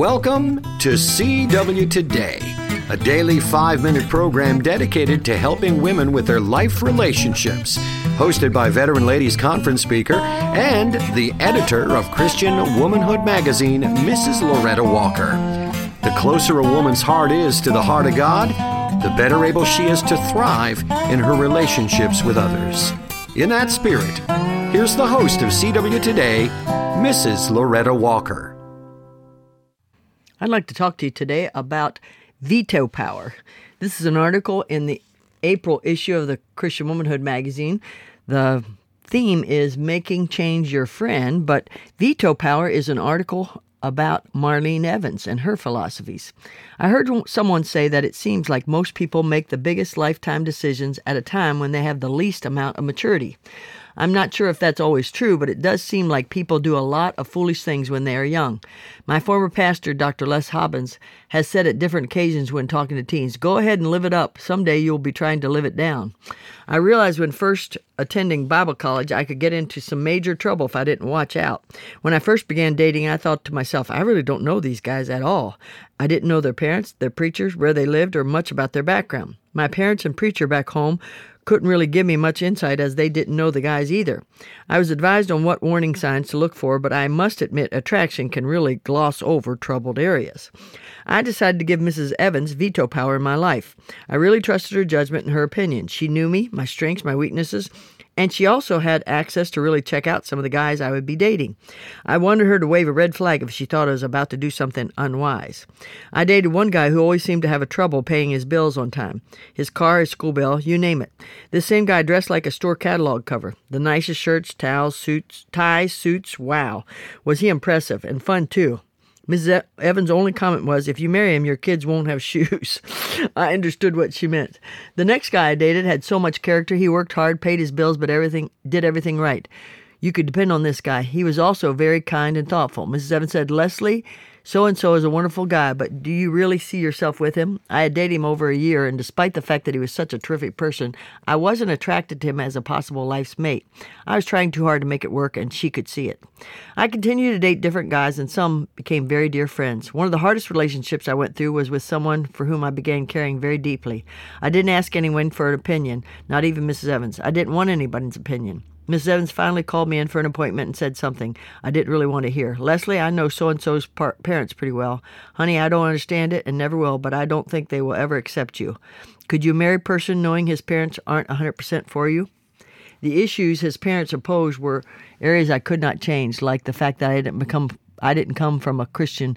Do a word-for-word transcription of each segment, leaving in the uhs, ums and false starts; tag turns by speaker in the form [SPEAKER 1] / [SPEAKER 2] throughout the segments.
[SPEAKER 1] Welcome to C W Today, a daily five-minute program dedicated to helping women with their life relationships. Hosted by Veteran Ladies Conference speaker and the editor of Christian Womanhood magazine, Missus Loretta Walker. The closer a woman's heart is to the heart of God, the better able she is to thrive in her relationships with others. In that spirit, here's the host of C W Today, Missus Loretta Walker.
[SPEAKER 2] I'd like to talk to you today about veto power. This is an article in the April issue of the Christian Womanhood magazine. The theme is Making Change Your Friend, but veto power is an article about Marlene Evans and her philosophies. I heard someone say that it seems like most people make the biggest lifetime decisions at a time when they have the least amount of maturity. I'm not sure if that's always true, but it does seem like people do a lot of foolish things when they are young. My former pastor, Doctor Les Hobbins, has said at different occasions when talking to teens, "Go ahead and live it up. Someday you'll be trying to live it down." I realized when first attending Bible college, I could get into some major trouble if I didn't watch out. When I first began dating, I thought to myself, I really don't know these guys at all. I didn't know their parents, their preachers, where they lived, or much about their background. My parents and preacher back home couldn't really give me much insight as they didn't know the guys either. I was advised on what warning signs to look for, but I must admit attraction can really gloss over troubled areas. I decided to give Missus Evans veto power in my life. I really trusted her judgment and her opinion. She knew me, my strengths, my weaknesses, and she also had access to really check out some of the guys I would be dating. I wanted her to wave a red flag if she thought I was about to do something unwise. I dated one guy who always seemed to have a trouble paying his bills on time. His car, his school bill, you name it. This same guy dressed like a store catalog cover. The nicest shirts, towels, suits, ties, suits. Wow. Was he impressive and fun too. Missus Evans' only comment was, "If you marry him, your kids won't have shoes." I understood what she meant. The next guy I dated had so much character. He worked hard, paid his bills, but everything did everything right. You could depend on this guy. He was also very kind and thoughtful. Missus Evans said, "Leslie, so-and-so is a wonderful guy, but do you really see yourself with him?" I had dated him over a year, and despite the fact that he was such a terrific person, I wasn't attracted to him as a possible life's mate. I was trying too hard to make it work, and she could see it. I continued to date different guys, and some became very dear friends. One of the hardest relationships I went through was with someone for whom I began caring very deeply. I didn't ask anyone for an opinion, not even Missus Evans. I didn't want anybody's opinion. Missus Evans finally called me in for an appointment and said something I didn't really want to hear. "Leslie, I know so-and-so's par- parents pretty well. Honey, I don't understand it and never will, but I don't think they will ever accept you. Could you marry a person knowing his parents aren't one hundred percent for you?" The issues his parents opposed were areas I could not change, like the fact that I didn't become I didn't come from a Christian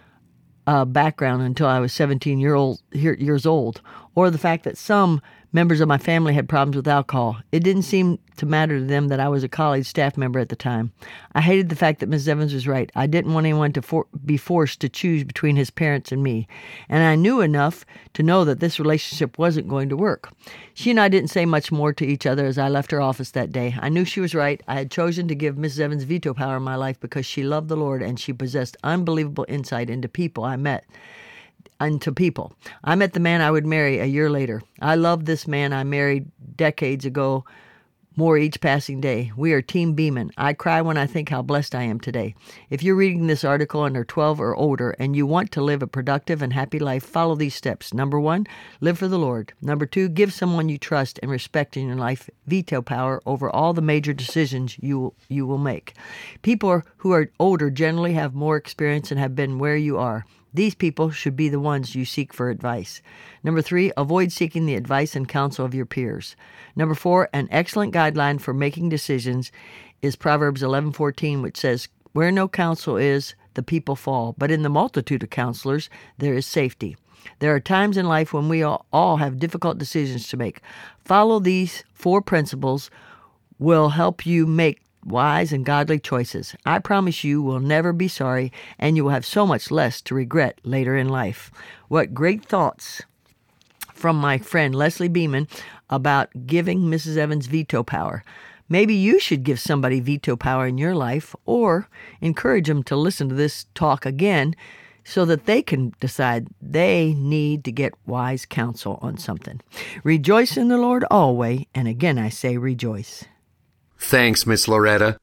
[SPEAKER 2] uh, background until I was seventeen year old, years old, or the fact that some members of my family had problems with alcohol. It didn't seem to matter to them that I was a college staff member at the time. I hated the fact that Missus Evans was right. I didn't want anyone to for- be forced to choose between his parents and me. And I knew enough to know that this relationship wasn't going to work. She and I didn't say much more to each other as I left her office that day. I knew she was right. I had chosen to give Missus Evans veto power in my life because she loved the Lord and she possessed unbelievable insight into people I met. And to people. I met the man I would marry a year later. I love this man I married decades ago more each passing day. We are Team Beeman. I cry when I think how blessed I am today. If you're reading this article and are twelve or older and you want to live a productive and happy life, follow these steps. Number one, live for the Lord. Number two, give someone you trust and respect in your life veto power over all the major decisions you you will make. People who are older generally have more experience and have been where you are. These people should be the ones you seek for advice. Number three, avoid seeking the advice and counsel of your peers. Number four, an excellent guideline for making decisions is Proverbs eleven fourteen, which says, "Where no counsel is, the people fall, but in the multitude of counselors, there is safety." There are times in life when we all, all have difficult decisions to make. Follow these four principles will help you make wise and godly choices. I promise you will never be sorry, and you will have so much less to regret later in life. What great thoughts from my friend Leslie Beeman about giving Missus Evans veto power. Maybe you should give somebody veto power in your life, or encourage them to listen to this talk again so that they can decide they need to get wise counsel on something. Rejoice in the Lord always, and again I say rejoice.
[SPEAKER 1] Thanks, Miss Loretta.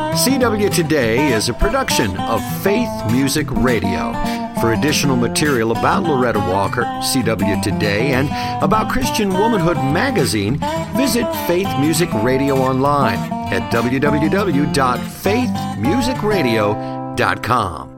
[SPEAKER 1] C W Today is a production of Faith Music Radio. For additional material about Loretta Walker, C W Today, and about Christian Womanhood Magazine, visit Faith Music Radio online at w w w dot faith music radio dot com.